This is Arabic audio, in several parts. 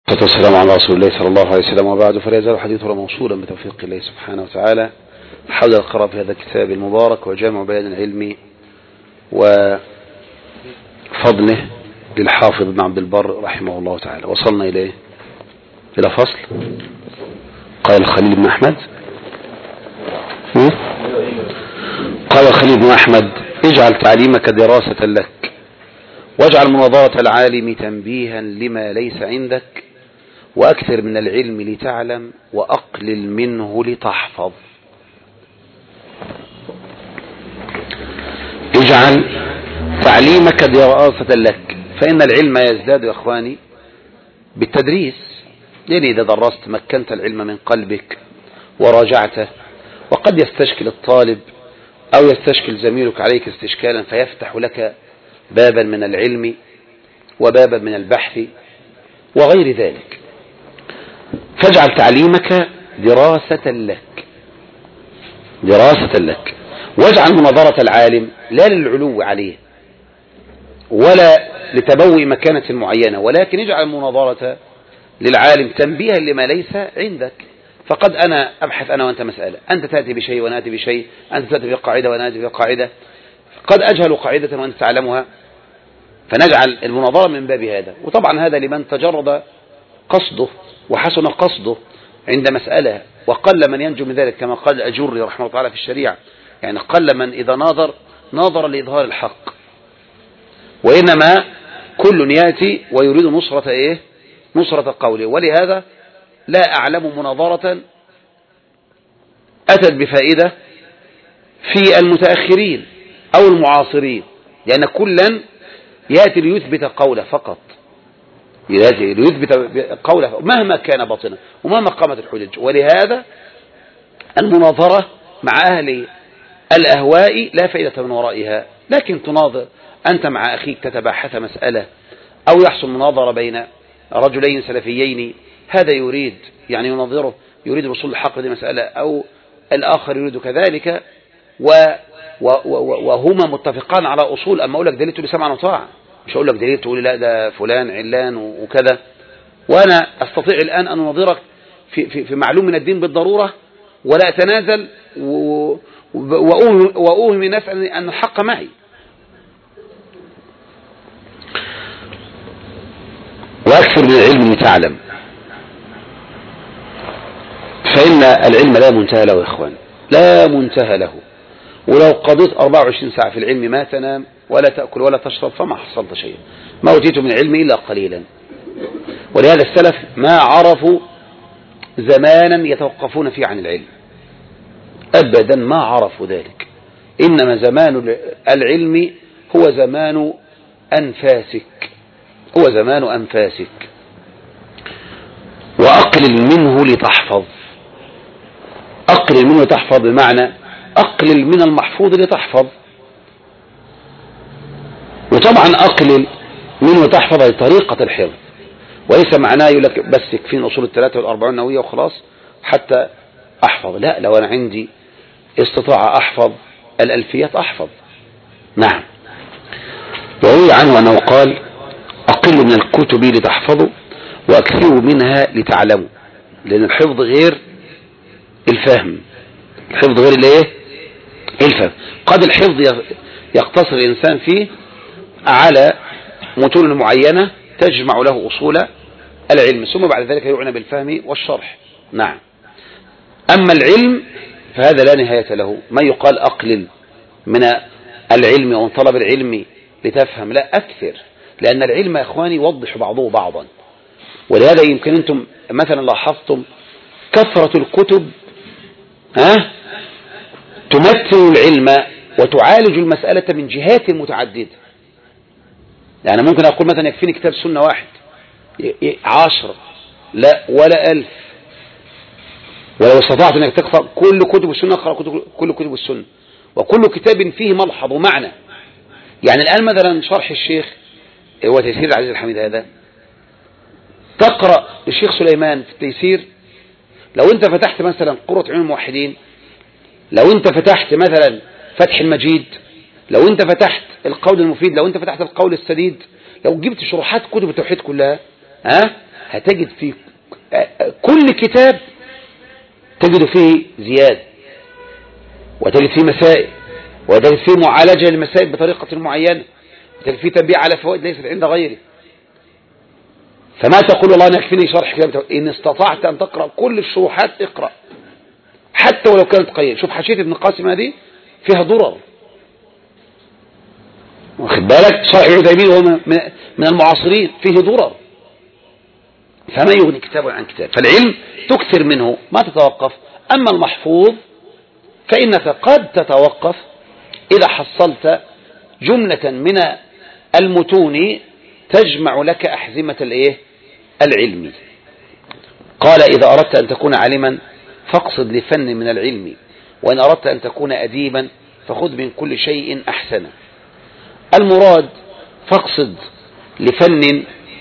والسلام على رسول الله صلى الله عليه وسلم، وبعد، فلا يزال حديثنا موصولا بتوفيق الله سبحانه وتعالى حول القراءة في هذا الكتاب المبارك وجامع بيان العلم وفضله للحافظ ابن عبد البر رحمه الله تعالى. وصلنا إلى فصل قال الخليل بن أحمد قال الخليل بن أحمد: اجعل تعليمك دراسة لك، واجعل مناظرة العالم تنبيها لما ليس عندك، وأكثر من العلم لتعلم، وأقلل منه لتحفظ. اجعل تعليمك دراسة لك، فإن العلم يزداد يا أخواني بالتدريس، يعني إذا درست مكنت العلم من قلبك وراجعته. وقد يستشكل الطالب أو يستشكل زميلك عليك استشكالا فيفتح لك بابا من العلم وبابا من البحث وغير ذلك. فاجعل تعليمك دراسة لك، واجعل مناظرة العالم لا للعلو عليه ولا لتبوء مكانة معينة، ولكن اجعل المناظرة للعالم تنبيها لما ليس عندك. فقد أنا أبحث أنا وأنت مسألة، أنت تأتي بشيء وأنا أتي بشيء، أنت تأتي بقاعدة وأنا أتي بقاعدة، قد أجهل قاعدة وأنت تعلمها، فنجعل المناظرة من باب هذا. وطبعا هذا لمن تجرد قصده وحسن قصده عند مسألة، وقل من ينجو من ذلك، كما قال الأجري رحمه الله تعالى في الشريعة، يعني قل من إذا ناظر لإظهار الحق، وإنما كل يأتي ويريد نصرة قوله. ولهذا لا أعلم مناظرة أتت بفائدة في المتأخرين أو المعاصرين، لأن كلا يأتي ليثبت قوله فقط، ليثبت قوله مهما كان باطنا ومهما قامت الحجج. ولهذا المناظرة مع أهل الأهواء لا فائدة من ورائها، لكن تناظر أنت مع أخيك تتباحث مسألة، أو يحصل مناظرة بين رجلين سلفيين، هذا يريد يعني يناظره يريد الوصول للحق دي مسألة، أو الآخر يريد كذلك، وهما متفقان على أصول. أما أقول لك دليل تقول لي سمعا وطاعة، مش أقول لك دليل تقول لي لا ده فلان علان وكذا. وأنا أستطيع الآن أن أناظرك في معلوم من الدين بالضرورة، ولا أتنازل وأوهم الناس أن الحق معي. وأكثر من العلم لتعلم، فإن العلم لا منتهى له يا إخوان، لا منتهى له. ولو قضيت 24 ساعة في العلم ما تنام ولا تأكل ولا تشرب فما حصلت شيئا، ما أوتيت من العلم إلا قليلا. ولهذا السلف ما عرفوا زمانا يتوقفون فيه عن العلم أبدا، ما عرفوا ذلك. إنما زمان العلم هو زمان أنفاسك، وأقلل منه لتحفظ. أقلل منه لتحفظ بمعنى أقلل من المحفوظ لتحفظ. وطبعا أقلل منه لتحفظ طريقة الحفظ، وليس معناه يقول لك بس يكفين أصول 43 النووية وخلاص حتى أحفظ. لا، لو أنا عندي استطاعة أحفظ الألفيات أحفظ. نعم. وروي عنه أنه قال: أقل من الكتب لتحفظوا، وأكثروا منها لتعلموا. لأن الحفظ غير الفهم، الحفظ غير الفهم. قد الحفظ يقتصر الإنسان فيه على متون معينة تجمع له أصول العلم، ثم بعد ذلك يعنى بالفهم والشرح. نعم. أما العلم فهذا لا نهاية له. ما يقال أقلل من العلم ومن طلب العلم لتفهم، لا، أكثر، لأن العلم يا إخواني يوضح بعضه بعضا. ولهذا يمكن أنتم مثلا لاحظتم كثرة الكتب تمثل العلم وتعالج المسألة من جهات متعددة. يعني ممكن أقول مثلا يكفيني كتاب سنة واحد 10 لا ولا 1000، ولو استطعت أنك تقرأ كل كتب السنة اقرأ كل كتب السنة، وكل كتاب فيه ملحظ ومعنى. يعني الآن مثلا شرح الشيخ هو تيسير العزيز الحميد، هذا تقرأ الشيخ سليمان في التيسير. لو أنت فتحت مثلا قرة عيون الموحدين، لو أنت فتحت مثلا فتح المجيد، لو أنت فتحت القول المفيد، لو أنت فتحت القول السديد، لو جبت شروحات كتب التوحيد كلها هتجد في كل كتاب تجد فيه زيادة، وتجد فيه مسائل، وتجد فيه معالجة للمسائل بطريقة معينة، وتجد فيه تنبيه على فوائد ليست عند غيره. فما تقول والله أنا يكفيني شرح كتاب، إن استطعت أن تقرأ كل الشروحات اقرأ حتى ولو كانت قليلة. شوف حاشية ابن قاسم هذه فيها درر، واخد بالك؟ شرح العثيمين وهو من المعاصرين فيه درر، فما يغني كتاب عن كتاب. فالعلم تكثر منه ما تتوقف. أما المحفوظ فإنك قد تتوقف إذا حصلت جملة من المتون تجمع لك أحزمة العلم. قال إذا أردت أن تكون عالما فاقصد لفن من العلم، وإن أردت أن تكون أديبا فخذ من كل شيء أحسن. المراد فاقصد لفن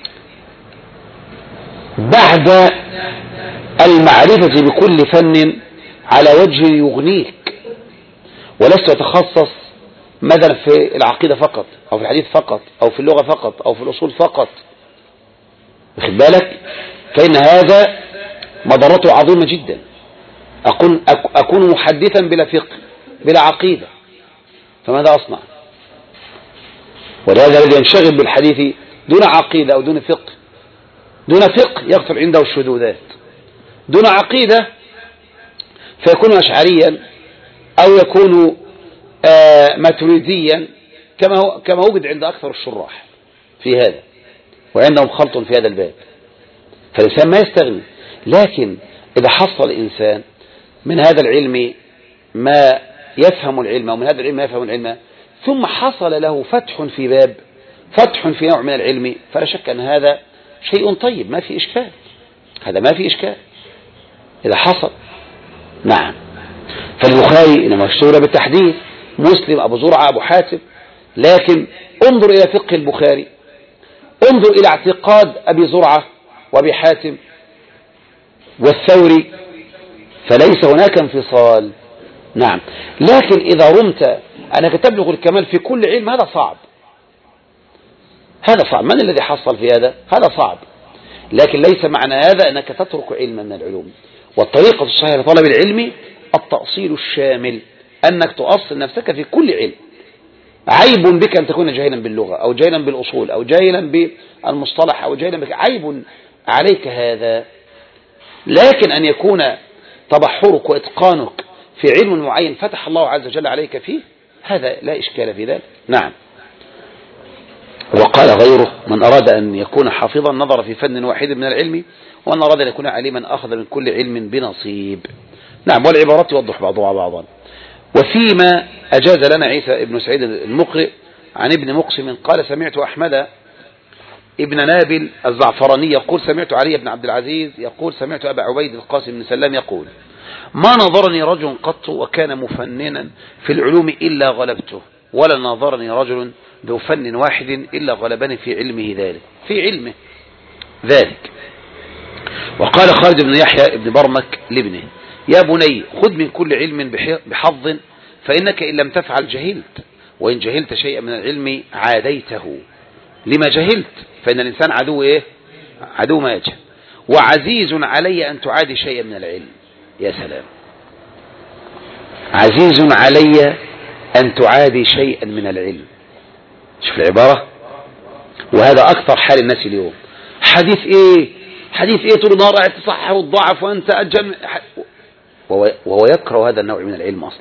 بعد المعرفة بكل فن على وجه يغنيك، ولست تتخصص مثلا في العقيدة فقط، أو في الحديث فقط، أو في اللغة فقط، أو في الأصول فقط، واخد بالك؟ فإن هذا مضرته عظيمة جدا. أكون محدثا بلا فقه بلا عقيدة، فماذا أصنع؟ ولهذا الذي ينشغل بالحديث دون عقيدة أو دون فقه يغفر عنده الشذوذات، دون عقيدة فيكون أشعريا أو يكون ماتريديا كما وجد عند أكثر الشراح في هذا، وعندهم خلط في هذا الباب. فالإنسان ما يستغني. لكن إذا حصل الإنسان من هذا العلم ما يفهم العلم، ومن هذا العلم ما يفهم العلم، ثم حصل له فتح في باب، فتح في نوع من العلم، فلا شك أن هذا شيء طيب، ما في إشكال، هذا ما في إشكال إذا حصل. نعم. فالبخاري إنما اشتهر بالتحديث، مسلم، أبو زرعة، أبو حاتم. لكن انظر إلى فقه البخاري، انظر إلى اعتقاد أبي زرعة وأبي حاتم والثوري، فليس هناك انفصال. نعم. لكن إذا رمت أنك تبلغ الكمال في كل علم هذا صعب، هذا صعب. من الذي حصل في هذا؟ هذا صعب. لكن ليس معنى هذا أنك تترك علما من العلوم. والطريقة الصحيحة لطلب العلم التأصيل الشامل، أنك تؤصل نفسك في كل علم. عيب بك أن تكون جاهلا باللغة، أو جاهلا بالأصول، أو جاهلا بالمصطلح، أو جاهلا بك، عيب عليك هذا. لكن أن يكون تبحرك وإتقانك في علم معين فتح الله عز وجل عليك فيه، هذا لا إشكال في ذلك. نعم. وقال غيره: من أراد أن يكون حافظا نظر في فن واحد من العلم، ومن أراد أن يكون عليما أخذ من كل علم بنصيب. نعم. والعبارات توضح بعضها بعضا. وفيما أجاز لنا عيسى ابن سعيد المقرئ عن ابن مقسم قال: سمعت أحمد ابن نابل الزعفراني يقول: سمعت علي بن عبد العزيز يقول: سمعت أبا عبيد القاسم بن سلام يقول: ما نظرني رجل قط وكان مفننا في العلوم إلا غلبته، ولا نظرني رجل ذو فن واحد إلا غلبني في علمه ذلك. وقال خالد بن يحيى بن برمك لابنه: يا بني خذ من كل علم بحظ، فإنك إن لم تفعل جهلت، وإن جهلت شيئا من العلم عاديته. لما جهلت؟ فإن الإنسان عدو ما يجهل. وعزيز علي أن تعادي شيئا من العلم. يا سلام، عزيز علي أن تعادي شيئا من العلم. شوف العبارة. وهذا أكثر حال الناس اليوم. حديث إيه طول النهار قاعد تصحح والضعف وأنت أجل، وهو يكره هذا النوع من العلم أصلا.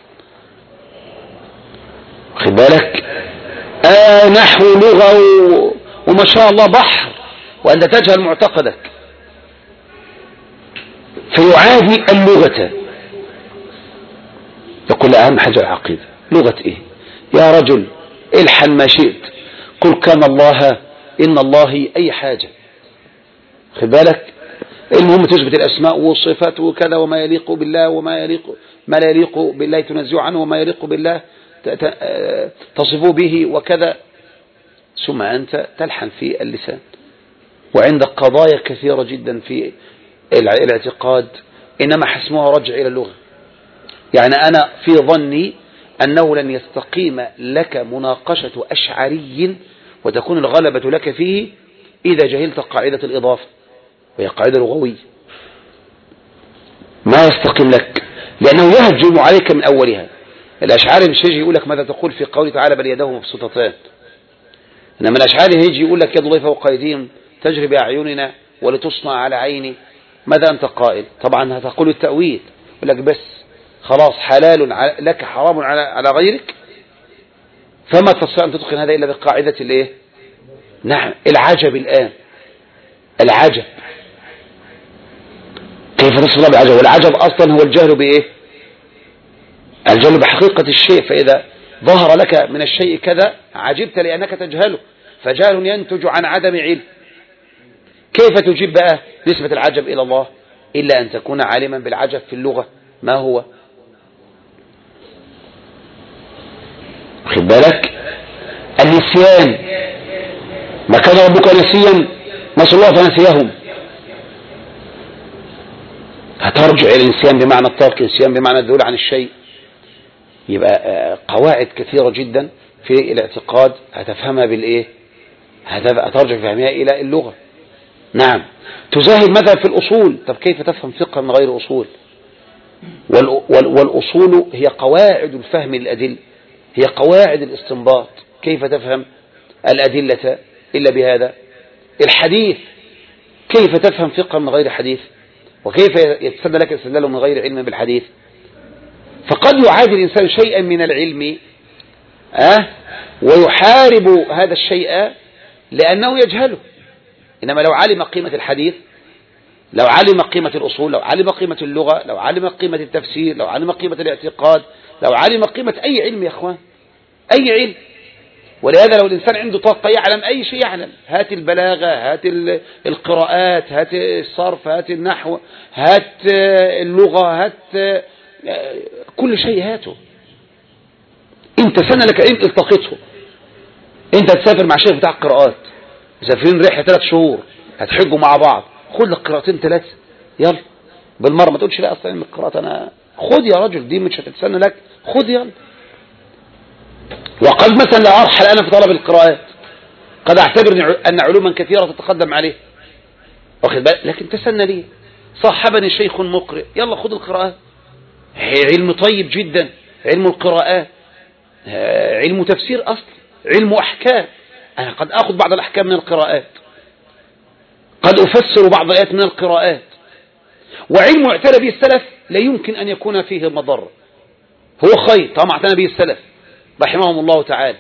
خد بالك؟ نحو لغة وما شاء الله بحر، وأنت تجهل معتقدك، فيعادي اللغة. يقول لا، أهم حاجة العقيدة. لغة إيه يا رجل؟ الحن ما شئت، قل كان الله، إن الله أي حاجة. خد بالك؟ المهم تثبت الأسماء والصفات وكذا، وما يليق بالله وما لا يليق بالله تنزه عنه، وما يليق بالله تصفه به وكذا. ثم أنت تلحن في اللسان، وعندك قضايا كثيرة جدا في الاعتقاد إنما حسمها رجع إلى اللغة. يعني أنا في ظني أنه لن يستقيم لك مناقشة أشعري وتكون الغلبة لك فيه إذا جهلت قاعدة الإضافة. وهي قاعدة لغوية ما يستقيم لك، لأنه يهجم عليك من أولها. الأشعاري مش يجي يقول لك ماذا تقول في قوله تعالى بل يداه مبسوطتان، إنما الأشعاري يجي يقول لك يد الله فوق أيديهم تجري بأعيننا ولتصنع على عيني، ماذا أنت قائل؟ طبعا هتقول التأويل، يقول لك بس خلاص حلال لك حرام على غيرك، فما تستطيع أن تتقن هذا إلا بقاعدة الإيه؟ نعم. العجب الآن، العجب كيف تصف الله بالعجب؟ والعجب أصلا هو الجهل بإيه؟ الجهل بحقيقة الشيء، فإذا ظهر لك من الشيء كذا عجبت لأنك تجهله، فجهل ينتج عن عدم علم. كيف تجيب بقى نسبة العجب إلى الله؟ إلا أن تكون عالما بالعجب في اللغة ما هو. خد بالك النسيان، ما كان ربك نسيا نسوا الله فنسيهم، هترجع إلى النسيان بمعنى الترك، النسيان بمعنى الذهول عن الشيء. يبقى قواعد كثيرة جدا في الاعتقاد هتفهمها بالإيه؟ هترجع فهمها إلى اللغة. نعم. تزاهد مثلا في الأصول، طب كيف تفهم فقه من غير أصول؟ والأصول هي قواعد الفهم للأدلة، هي قواعد الاستنباط، كيف تفهم الأدلة إلا بهذا؟ الحديث كيف تفهم فقه من غير حديث؟ وكيف يتسنى لك الاستدلال من غير علم بالحديث؟ فقد يعادي الإنسان شيئا من العلم ويحارب هذا الشيء لأنه يجهله، إنما لو علم قيمة الحديث، لو علم قيمة الأصول، لو علم قيمة اللغة، لو علم قيمة التفسير، لو علم قيمة الاعتقاد، لو علم قيمة أي علم يا أخوان، أي علم. ولهذا لو الإنسان عنده طاقة يعلم أي شيء يعلم، هات البلاغة، هات القراءات، هات الصرف، هات النحو، هات اللغة، هات كل شيء هاته. انت سنة لك علم التقيته، انت تسافر مع شيخ بتاع القراءات، مسافرين رحلة 3 شهور هتحجوا مع بعض، خد لك قراءتين 3 يلا بالمرة، ما تقولش لا اصلا علم القراءات انا، خد يا رجل دي مش هتتسنى لك، خد يلا. وقد مثلا لا ارحل انا في طلب القراءات، قد اعتبر ان علوما كثيرة تتقدم عليه، واخد بالك، لكن تسنى ليه؟ صاحبني شيخ مقرئ، يلا خد القراءات، علم طيب جدا، علم القراءات علم تفسير أصل، علم أحكام، أنا قد أخذ بعض الأحكام من القراءات، قد أفسر بعض الآيات من القراءات. وعلم اعتنى به السلف لا يمكن أن يكون فيه مضر، هو خير طبعا اعتنى به السلف رحمهم الله تعالى.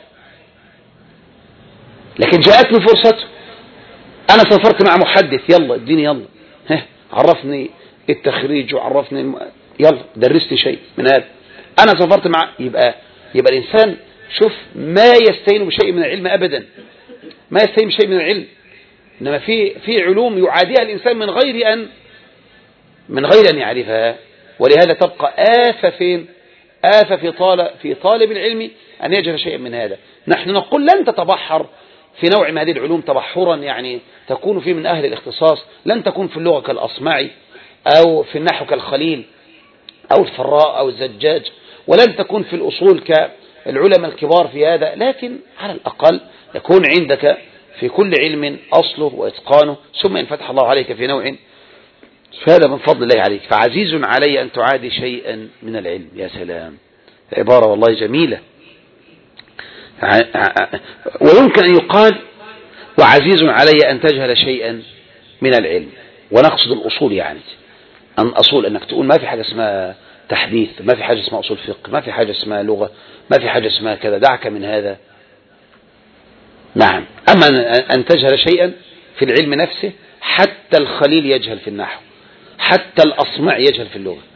لكن جاءتني فرصته، أنا سافرت مع محدث، يلا اديني يلا عرفني التخريج وعرفني يلا درسني شيء من هذا، أنا سافرت مع، يبقى الإنسان شوف ما يستهين بشيء من العلم أبدا، ما يستهين بشيء من العلم. إنما في علوم يعاديها الإنسان من غير أن يعرفها، ولهذا تبقى آفة فين؟ آفة في طالب العلم أن يجهل شيئا من هذا. نحن نقول لن تتبحر في نوع من هذه العلوم تبحرا يعني تكون فيه من أهل الاختصاص، لن تكون في اللغة كالأصمعي أو في النحو كالخليل أو الفراء أو الزجاج، ولن تكون في الأصول كالعلماء الكبار في هذا، لكن على الأقل يكون عندك في كل علم أصله وإتقانه، ثم إن فتح الله عليك في نوع فهذا من فضل الله عليك. فعزيز علي أن تعادي شيئا من العلم. يا سلام، عبارة والله جميلة. ويمكن أن يقال وعزيز علي أن تجهل شيئا من العلم، ونقصد الأصول، يعني أن أصول أنك تقول ما في حاجة اسمها تحديث، ما في حاجة اسمها أصول فقه، ما في حاجة اسمها لغة، ما في حاجة اسمها كذا، دعك من هذا. نعم. أما أن تجهل شيئا في العلم نفسه، حتى الخليل يجهل في النحو، حتى الأصمع يجهل في اللغة.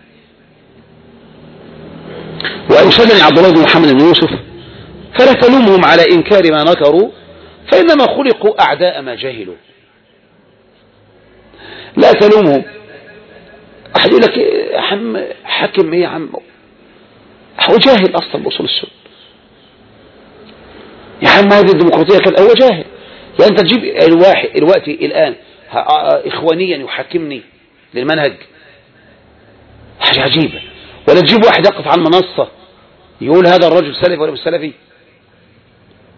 وأرشدني عبد الله بن محمد بن يوسف فلا تلومهم على إنكار ما نكروا، فإنما خلقوا أعداء ما جهلوا. لا تلومهم. أحد يقول لك يا عم حكم إيه يا عم، هو جاهل أصلا بأصول السنة يا عم، هذه الديمقراطية كذا، هو جاهل. يعني أنت تجيب الوقت الآن إخوانيا يحكمني للمنهج، حاجة عجيبة. ولا تجيب واحد يقف على المنصة يقول هذا الرجل سلفي ولا مش سلفي،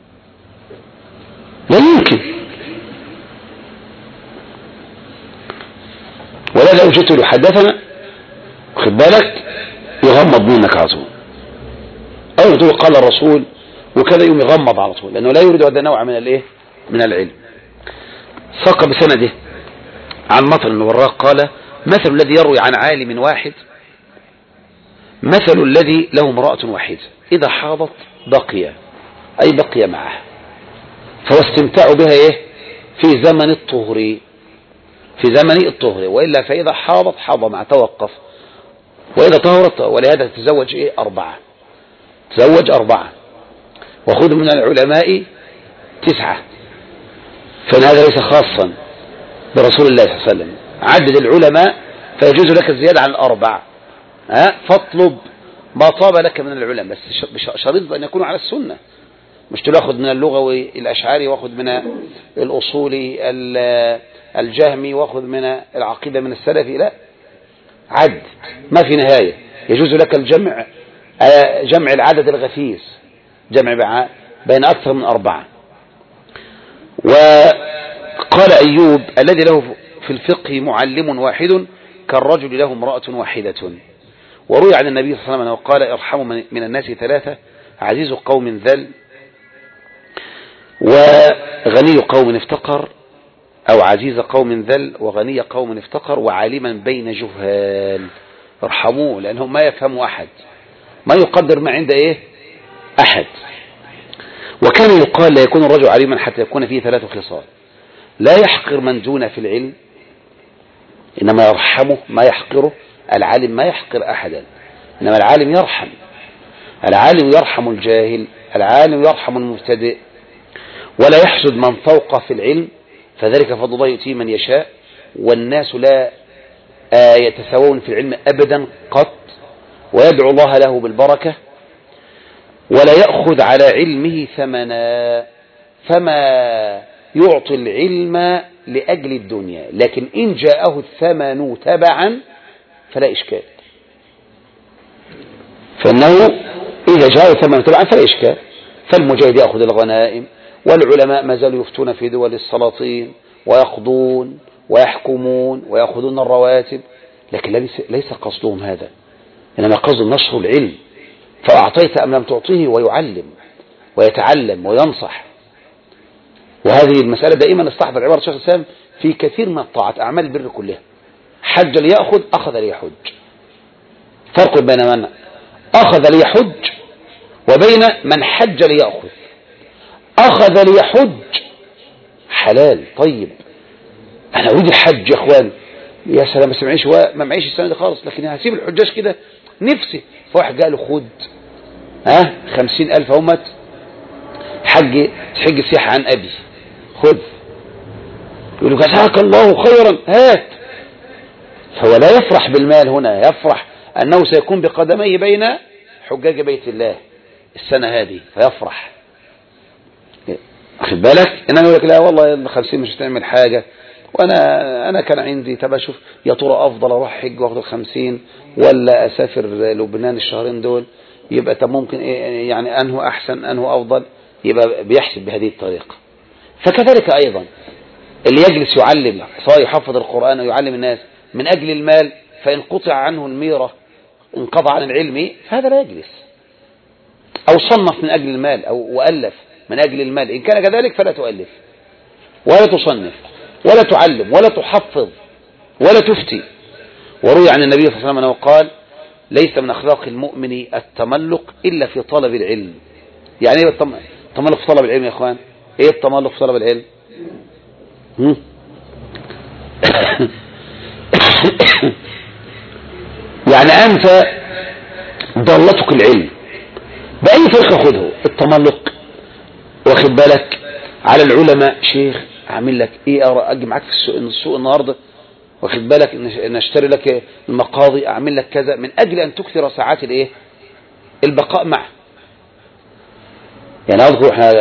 لا يمكن. ولا لو جئت له حدثنا خد بالك يغمض منك على طول، أو تقول قال الرسول وكذا يوم يغمض على طول، لأنه لا يريد هذا النوع من الايه من العلم. ساق بسنده عن مطر بن وراق قال مثل الذي يروي عن عالم واحد مثل الذي له امرأة واحدة إذا حاضت بقي، أي بقي معها، فهو استمتاع بها إيه في زمن الطهر، في زمن الطهر، وإلا فإذا حاضت حاض مع توقف، وإذا طهرت. ولهذا تزوج إيه 4، تزوج 4، وخذ من العلماء 9، فإن هذا ليس خاصا برسول الله صلى الله عليه وسلم. عدد العلماء فيجوز لك الزيادة عن 4، فاطلب ما طاب لك من العلماء، بس شريط أن يكونوا على السنة، مش تأخذ من اللغوي الأشعري واخذ من الأصولي الجهمي واخذ من العقيدة من السلفي، لا، عد ما في نهاية. يجوز لك الجمع، جمع العدد الغفير، جمع بين أكثر من 4. وقال أيوب الذي له في الفقه معلم واحد كالرجل له امرأة واحدة. وروي عن النبي صلى الله عليه وسلم قال ارحموا من الناس 3: عزيز قوم ذل، وغني قوم افتقر، أو عزيز قوم ذل وغني قوم افتقر، وعالما بين جهال. ارحموه لأنهم ما يفهموا أحد، ما يقدر ما عند إيه أحد. وكان يقال لا يكون الرجل عليما حتى يكون فيه 3 خصال: لا يحقر من دون في العلم، إنما يرحمه ما يحقره. العالم ما يحقر أحدا، إنما العالم يرحم، العالم يرحم الجاهل، العالم يرحم المبتدئ. ولا يحسد من فوق في العلم، فذلك فضل الله يؤتيه من يشاء، والناس لا يتساوون في العلم أبدا قط، ويدعو الله له بالبركة. ولا يأخذ على علمه ثمنا، فما يعطي العلم لأجل الدنيا، لكن إن جاءه الثمن تبعا فلا إشكال، فإنه إذا جاءه الثمن تبعا فلا إشكال. فالمجاهد يأخذ الغنائم، والعلماء ما زالوا يفتون في دول السلاطين ويقضون ويحكمون ويأخذون الرواتب، لكن ليس قصدهم هذا، إنما قصد نشر العلم، فأعطيت أم لم تعطيه، ويعلم ويتعلم وينصح. وهذه المسألة دائما استحضر عبارة الشيخ الإسلام في كثير من الطاعات، أعمال البر كلها: حج ليأخذ، أخذ ليحج. فرق بين من أخذ ليحج وبين من حج ليأخذ. أخذ ليحج حلال طيب، أنا أريد الحج يا أخوان، يا سلام، بس ما معيش السنة دي خالص، لكن هسيب الحجاج كده نفسي. فواحد قال له خد 50,000 همت حج سياحة عن أبي، خذ. يقول له جزاك الله خيرا، هات. فهو لا يفرح بالمال هنا، يفرح أنه سيكون بقدميه بين حجاج بيت الله السنة هذه، فيفرح. أخذ بالك؟ إنما يقول لك لا والله 50 مش هتعمل حاجة، وأنا كان عندي تبقى أشوف يا ترى أفضل أروح حج وأخذ 50 ولا أسافر لبنان الشهرين دول، يبقى طب ممكن إيه يعني، أنه أحسن أنه أفضل، يبقى بيحسب بهذه الطريقة. فكذلك أيضا اللي يجلس يعلم، سواء يحفظ القرآن أو يعلم الناس من أجل المال، فإن قطع عنه الميرة انقطع عن العلم، فهذا لا يجلس. أو صنف من أجل المال أو وألف من أجل المال، إن كان كذلك فلا تؤلف ولا تصنف ولا تعلم ولا تحفظ ولا تفتي. وروي عن النبي صلى الله عليه وسلم أنه قال: ليس من أخلاق المؤمن التملق إلا في طلب العلم. يعني ايه التملق في طلب العلم يا اخوان؟ ايه التملق في طلب العلم؟ يعني انت ضلتك العلم بأي طريقة خذه. التملق واخد بالك على العلماء، شيخ اعمل لك ايه، اجي معاك في السوق النهارده، واخد بالك نشتري لك المقاضي، اعمل لك كذا، من اجل ان تكثر ساعات الايه البقاء معه. يعني اذكر احنا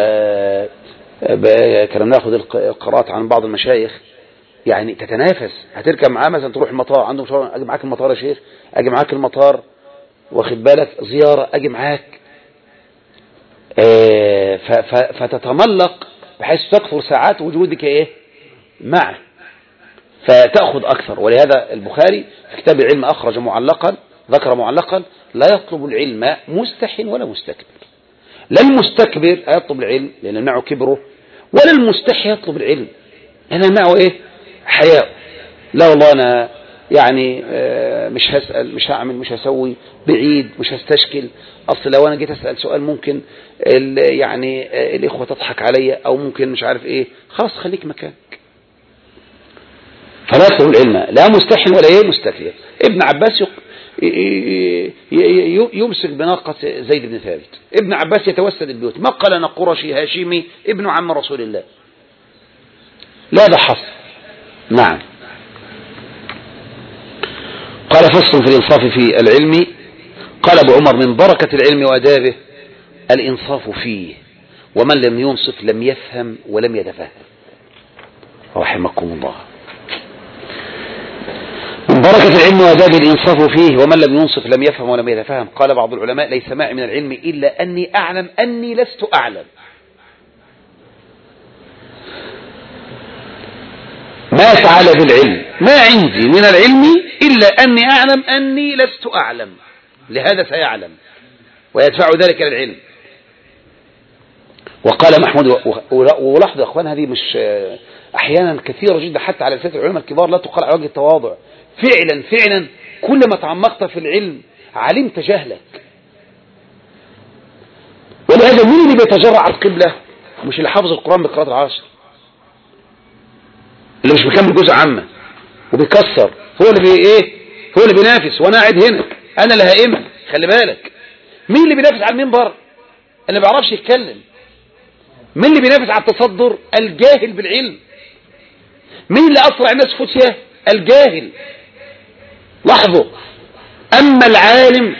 كنا ناخذ القراءات عن بعض المشايخ، يعني تتنافس، هتركب معاه مثلا تروح المطار، عنده مشوار، اجي معاك المطار يا شيخ، اجي معاك المطار، واخد بالك زيارة اجي معاك، فتتملق بحيث تكثر ساعات وجودك ايه معه. فتأخذ أكثر. ولهذا البخاري في كتاب العلم أخرج معلقا، ذكر معلقا: لا يطلب العلم مستح ولا مستكبر. لا المستكبر يطلب العلم لأن يمنعه كبره، ولا المستحي يطلب العلم لأن يمنعه إيه؟ حياء. لا والله أنا يعني مش هسأل، مش هعمل، مش هسوي، بعيد، مش هستشكل، أصل لو أنا جيت أسأل سؤال ممكن يعني الإخوة تضحك عليا، أو ممكن مش عارف إيه، خلاص خليك مكانك. فلا يطلب العلم لا مستحي ولا إيه مستكبر. ابن عباس يمسك بناقة زيد بن ثابت. ابن عباس يتوسد البيوت، ما قال أنا قرشي هاشمي ابن عم رسول الله، لا ده حصر. نعم. قال: فصل في الإنصاف في العلم. قال أبو عمر: من بركة العلم وأدابه الإنصاف فيه، ومن لم ينصف لم يفهم ولم يتفهم، رحمكم الله. من بركة العلم وأدابه الإنصاف فيه، ومن لم ينصف لم يفهم ولم يتفهم. قال بعض العلماء: ليس معي من العلم إلا أني أعلم أني لست أعلم. ما فعل بالعلم، ما عندي من العلم إلا أني أعلم أني لست أعلم، لهذا سيعلم ويدفع ذلك للعلم. وقال محمود، ولاحظوا يا أخوان هذه مش أحيانا كثيرة جدا حتى على لسان العلماء الكبار لا تقال على وجه التواضع. فعلا فعلا كلما تعمقت في العلم علمت جهلك. ولهذا مين اللي بيتجرع على القبلة؟ مش اللي حافظ القرآن بقراءة العشر، اللي مش بيكمل جزء عامة وبيكسر، هو اللي ايه، هو اللي بينافس. وانا قاعد هنا انا اللي هائمة، خلي بالك. مين اللي بينافس على المنبر؟ اللي ما بيعرفش يتكلم. مين اللي بينافس على التصدر؟ الجاهل بالعلم. مين اللي اسرع الناس فتية؟ الجاهل. لاحظوا، اما العالم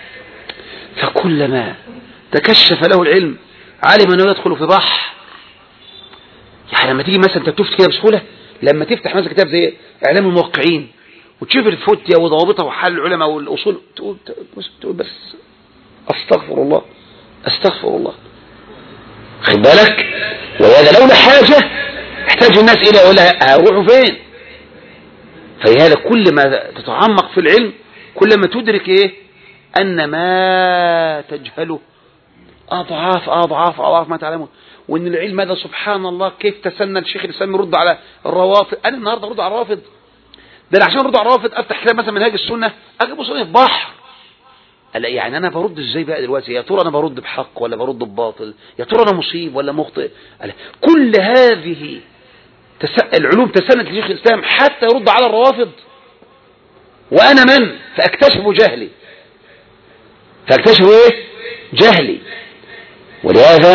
فكلما تكشف له العلم علم انه يدخل في بحر. يعني لما تيجي مثلا انت بتفتي كده بسهوله، لما تفتح مثلا كتاب زي اعلام الموقعين وتشوف الفتية وضوابطها وحل العلماء والاصول، تقول بس استغفر الله استغفر الله، خد بالك. وهذا لولا حاجه يحتاج الناس الى، ولا هيروحوا فين؟ فلهذا كل ما تتعمق في العلم كل ما تدرك ايه؟ ان ما تجهله اضعاف اضعاف اضعاف ما تعلمون. وان العلم هذا سبحان الله كيف تسنى الشيخ الاسلام يرد على الروافض. انا النهارده ارد على الروافض ده، عشان ارد على الروافض افتح كتاب مثلا منهاج السنه اجيب اصول في بحر. يعني انا برد ازاي بقى دلوقتي؟ يا ترى انا برد بحق ولا برد بباطل؟ يا ترى انا مصيب ولا مخطئ؟ كل هذه العلوم تسنت لشيخ الاسلام حتى يرد على الروافض. وانا من فاكتشف جهلي، فاكتشف ايه؟ جهلي. ولهذا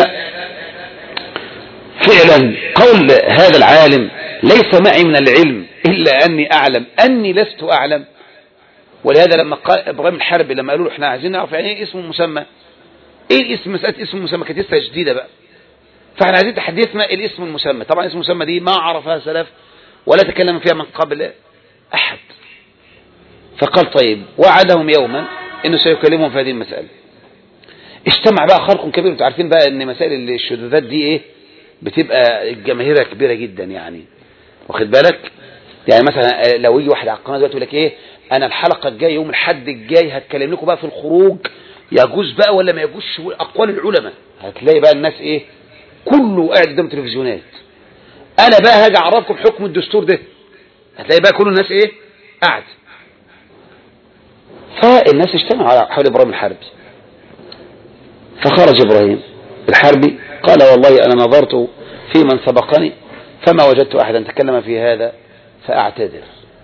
فعلا قول هذا العالم ليس معي من العلم إلا أني أعلم أني لست أعلم. ولهذا لما قال إبراهيم الحربي لما قالوا له احنا عايزين نعرف يعني ايه اسم مسمى، ايه الاسم، مسألة اسم مسمى كانت لسه جديدة بقى، فاحنا عايزين تحدثنا الاسم المسمى. طبعا اسم المسمى دي ما عرفها سلف ولا تكلم فيها من قبل أحد. فقال طيب، وعدهم يوما انه سيكلمهم في هذه المسألة. اجتمع بقى خلق كبير. انتوا عارفين بقى ان مسائل الشذوذات دي ايه، بتبقى الجماهيرها كبيرة جدا يعني، واخد بالك. يعني مثلا لو يجي واحد على القناة دلوقتي يقول لك ايه، انا الحلقة الجاية يوم الحد الجاي هتكلم لكم بقى في الخروج، يجوز بقى ولا ما يجوزش اقوال العلماء. هتلاقي بقى الناس ايه، كله قاعد قدام تلفزيونات. انا بقى هاجي اعرفكم حكم الدستور ده، هتلاقي بقى كل الناس ايه قاعد. فالناس اجتمعوا على حول ابراهيم الحربي. فخرج ابراهيم الحربي قال والله انا نظرت في من سبقني فما وجدت احدا تكلم في هذا فاعتذر.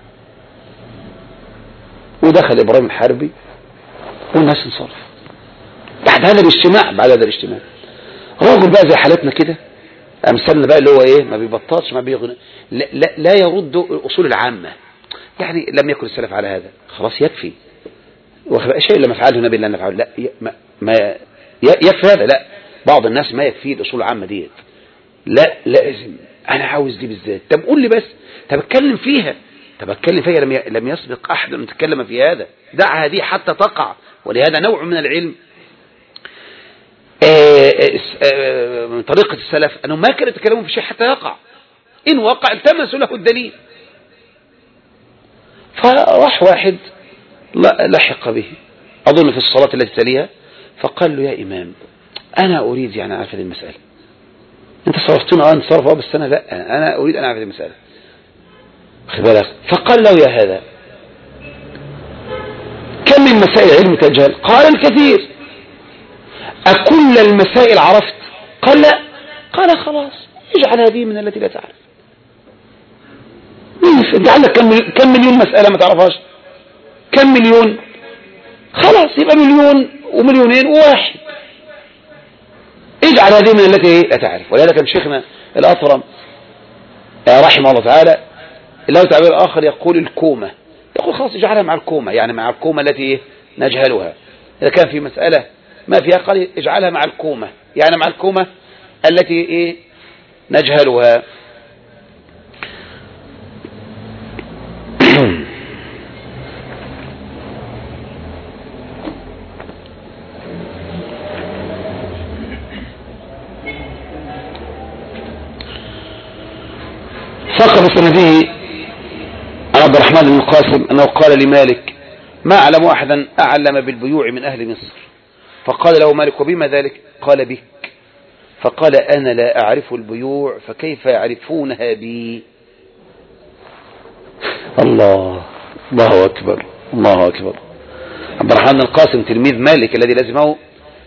ودخل ابراهيم الحربي والناس انصرف بعد هذا الاجتماع. راجل بقى زي حالتنا كده امثالنا بقى اللي هو ايه، ما بيبطلش، ما بيغنى، لا يرد الاصول العامه. يعني لم يكن السلف على هذا، خلاص يكفي. شيء لما فعله النبي اللي نفعله، لا ما يكفي هذا. لا، بعض الناس ما يكفي الاصول العامه ديت، لا لازم انا عاوز دي بالذات. طب قول لي بس، طب اتكلم فيها، لم يسبق احد ان يتكلم في هذا. دع هذه حتى تقع. ولهذا نوع من العلم من طريقة السلف أنهم ما كانوا يتكلمون في شيء حتى يقع. إن وقع التمسوا له الدليل. فراح واحد لحق به أظن في الصلاة التي تليها، فقال له يا إمام أنا أريد يعني أعرف هذه المسألة، أنت صرفتنا أنت صرف بس أنا لا، أنا أريد أن أعرف هذه المسألة. فقال له يا هذا كم من مسائل العلم تجهل؟ قال الكثير. أكل المسائل عرفت؟ قال لا. قال خلاص اجعل هذه من التي لا تعرف. انت عندك كم مليون مسألة ما تعرفهاش؟ كم مليون؟ خلاص يبقى مليون ومليونين وواحد، اجعل هذه من التي لا تعرف. ولذلك كان شيخنا الأطرم رحمه الله تعالى له تعبير آخر يقول الكومة، يقول خلاص اجعلها مع الكومة، يعني مع الكومة التي نجهلها. إذا كان في مسألة ما فيها قال اجعلها مع الكومة، يعني مع الكومة التي نجهلها. ساق بسنده عن عبد الرحمن بن القاسم أنه قال لمالك ما أعلم أحدا أعلم بالبيوع من أهل مصر. فقال له مالك وبما ذلك؟ قال بك. فقال أنا لا أعرف البيوع فكيف يعرفونها بي؟ الله أكبر الله أكبر. عبد الرحمن بن القاسم تلميذ مالك الذي لزمه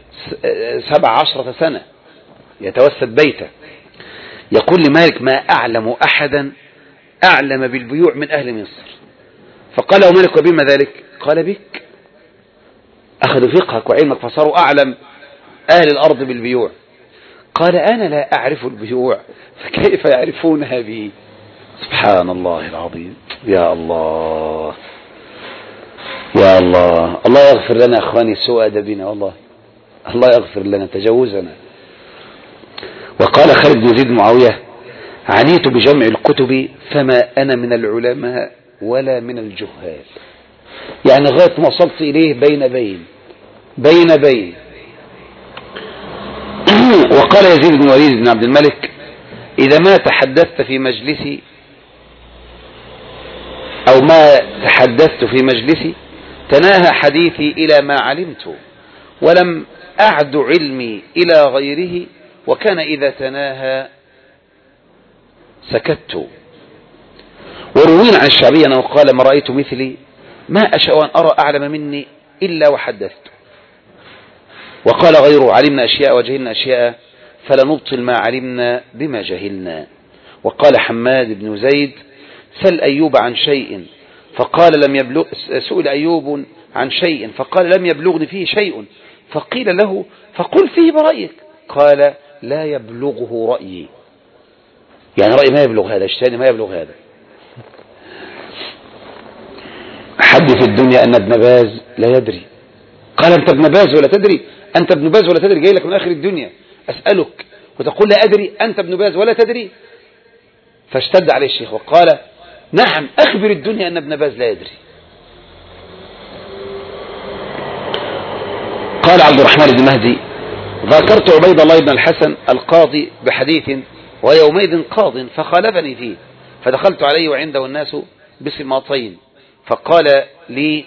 17 سنة يتوسد بيته، يقول لمالك ما أعلم أحدا أعلم بالبيوع من أهل مصر. فقال له مالك وبما ذلك؟ قال بك. أخذوا فقهك وعلمك فصاروا أعلم أهل الأرض بالبيوع. قال أنا لا أعرف البيوع فكيف يعرفونها بي؟ سبحان الله العظيم. يا الله يا الله. الله يغفر لنا أخواني سوء أدبنا، والله الله يغفر لنا تجاوزنا. وقال خالد بن يزيد معاوية عنيت بجمع الكتب فما أنا من العلماء ولا من الجهال، يعني غاية ما وصلت إليه بين بين. وقال يزيد بن وليد بن عبد الملك إذا ما تحدثت في مجلسي أو ما تحدثت في مجلسي تناهى حديثي إلى ما علمت ولم أعد علمي إلى غيره، وكان إذا تناهى سكت. وروينا عن الشعبي أنه قال ما رأيت مثلي ما أشاء أن أرى أعلم مني إلا وحدثت. وقال غيره علمنا أشياء وجهلنا أشياء فلا نبطل ما علمنا بما جهلنا. وقال حماد بن زيد سل أيوب عن شيء فقال لم يبلغ، سئل أيوب عن شيء فقال لم يبلغني فيه شيء، فقيل له فقل فيه برأيك، قال لا يبلغه رأيي، يعني رأيي ما يبلغ هذا، اجتهادي ما يبلغ هذا. حدث الدنيا أن ابن باز لا يدري. قال أنت ابن باز ولا تدري؟ أنت ابن باز ولا تدري؟ جاي لك من آخر الدنيا أسألك وتقول لا أدري، أنت ابن باز ولا تدري؟ فاشتد عليه الشيخ وقال نعم أخبر الدنيا أن ابن باز لا يدري. قال عبد الرحمن بن مهدي ذكرت عبيد الله بن الحسن القاضي بحديث ويومئذ قاض فخالفني فيه، فدخلت عليه وعنده الناس بسماطين فقال لي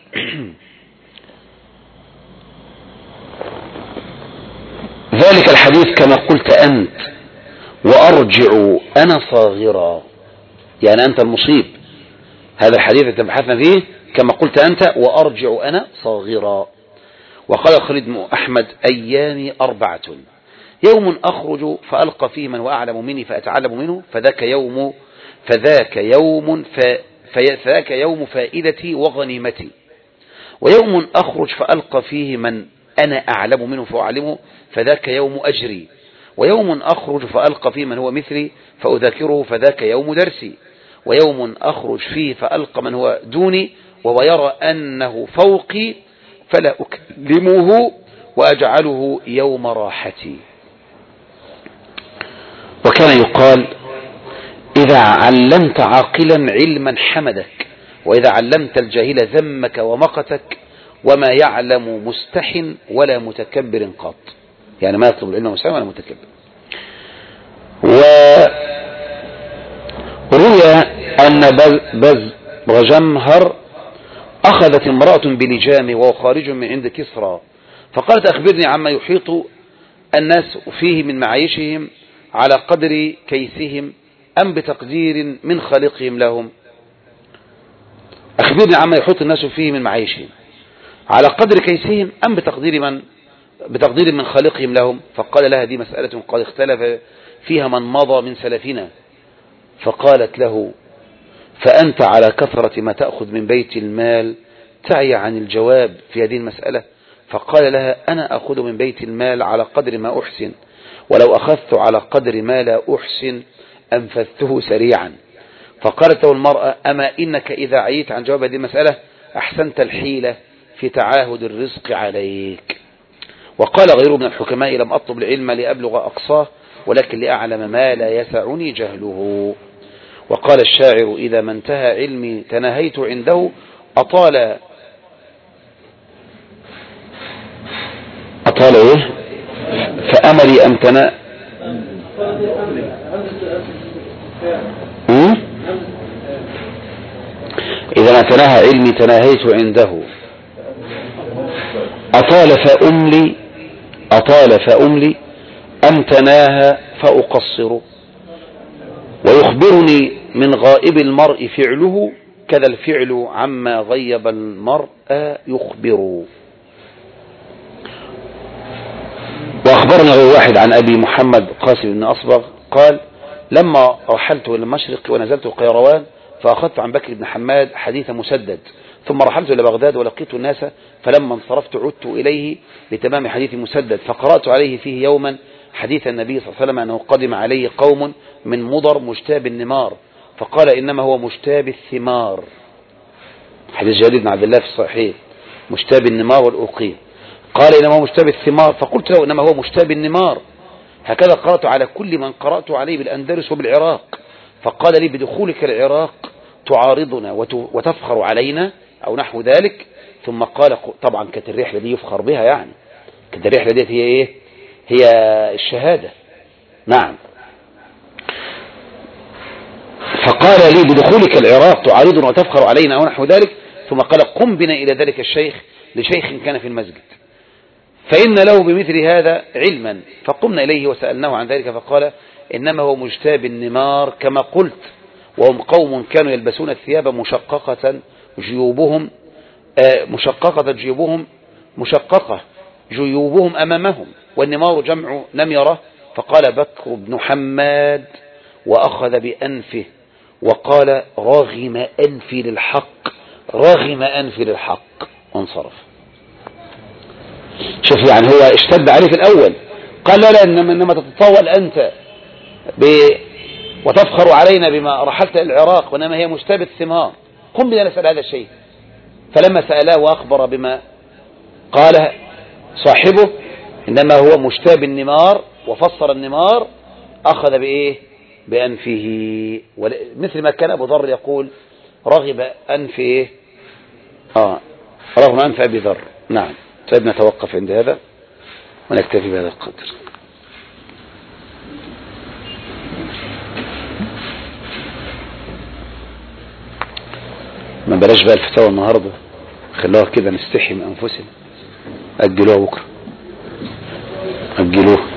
ذلك الحديث كما قلت أنت وأرجع أنا صاغرا، يعني أنت المصيب، هذا الحديث الذي بحثنا فيه كما قلت أنت وأرجع أنا صاغرا. وقال خالد بن أحمد أيامي 4 يوم أخرج فألقى فيه من هو أعلم مني فأتعلم منه فذاك يوم فائدتي وغنيمتي، ويوم أخرج فألقى فيه من أنا أعلم منه فأعلمه فذاك يوم أجري، ويوم أخرج فألقى فيه من هو مثلي فأذاكره فذاك يوم درسي، ويوم أخرج فيه فألقى من هو دوني وهو يرى أنه فوقي فلا أكلمه وأجعله يوم راحتي. وكان يقال إذا علمت عاقلا علما حمدك، وإذا علمت الجاهل ذمك ومقتك، وما يعلم مستح ولا متكبر قط، يعني ما يطلب العلم مستح ولا متكبر. وروي أن بغجمهر أخذت امرأة بلجام وهو خارج من عند كسرى، فقالت أخبرني عما يحيط الناس فيه من معايشهم على قدر كيسهم أم بتقدير من خالقهم لهم. أخبرني عما يحيط الناس فيه من معايشهم على قدر كيسهم أم بتقدير من خالقهم لهم. فقال لها دي مسألة قد اختلف فيها من مضى من سلفنا. فقالت له فأنت على كثرة ما تأخذ من بيت المال تعي عن الجواب في هذه المسألة. فقال لها أنا أخذ من بيت المال على قدر ما أحسن، ولو أخذت على قدر ما لا أحسن أنفذته سريعا. فقالت له المرأة أما إنك إذا عيت عن جواب هذه المسألة أحسنت الحيلة في تعاهد الرزق عليك. وقال غيره من الحكماء لم أطلب العلم لأبلغ أقصاه ولكن لأعلم ما لا يسعني جهله. وقال الشاعر إذا ما انتهى علمي تناهيت عنده أطال إيه فأملي أمتنا إذا ما تناهى علمي تناهيت عنده أطال فأملي أم تناهى فأقصر. ويخبرني من غائب المرء فعله كذا الفعل عما غيب المرء يخبر. وأخبرنا غير واحد عن أبي محمد قاسم بن أصبغ قال لما رحلت إلى المشرق ونزلت القيروان فأخذت عن بكر بن حماد حديث مسدد، ثم رحلت إلى بغداد ولقيت الناس فلما انصرفت عدت إليه لتمام حديث مسدد، فقرأت عليه فيه يوما حديث النبي صلى الله عليه وسلم أنه قدم عليه قوم من مضر مجتاب النمار فقال إنما هو مجتاب الثمار. حديث جرير بن عبد الله في الصحيح مجتاب النمار والأوقيم. قال إنما هو مجتاب الثمار، فقلت له إنما هو مجتاب النمار. هكذا قرأت على كل من قرأت عليه بالأندلس وبالعراق. فقال لي بدخولك العراق تعارضنا وتفخر علينا أو نحو ذلك. ثم قال طبعا كانت الرحلة دي يفخر بها، يعني كانت الرحلة دي هي إيه؟ هي الشهادة. نعم. فقال لي بدخولك العراق تعارضنا وتفخر علينا أو نحو ذلك. ثم قال قم بنا إلى ذلك الشيخ لشيخ كان في المسجد فإن له بمثل هذا علما. فقمنا إليه وسألناه عن ذلك فقال إنما هو مجتاب النمار كما قلت، وهم قوم كانوا يلبسون الثياب مشققة جيوبهم أمامهم، والنمار جمع نميرة. فقال بكر بن حماد وأخذ بأنفه وقال رغم أنفي للحق وانصرف. شوف يعني هو اشتد عليه في الأول قال لا إنما تتطاول أنت وتفخر علينا بما رحلت إلى العراق وإنما هي مجتاب الثمار، قم بنا نسأل هذا الشيء. فلما سألاه وأخبر بما قال صاحبه إنما هو مجتاب النمار وفسر النمار أخذ بإيه؟ بأنفه، مثل ما كان أبو ذر يقول رغب أنفه رغم أنف أبي ذر. نعم. طيب نتوقف عند هذا ونكتفي بهذا القدر. ما بلاش بقى الفتاوى النهاردة، خلوها كده نستحي من أنفسنا. أجلوها بكرة، أجلوها.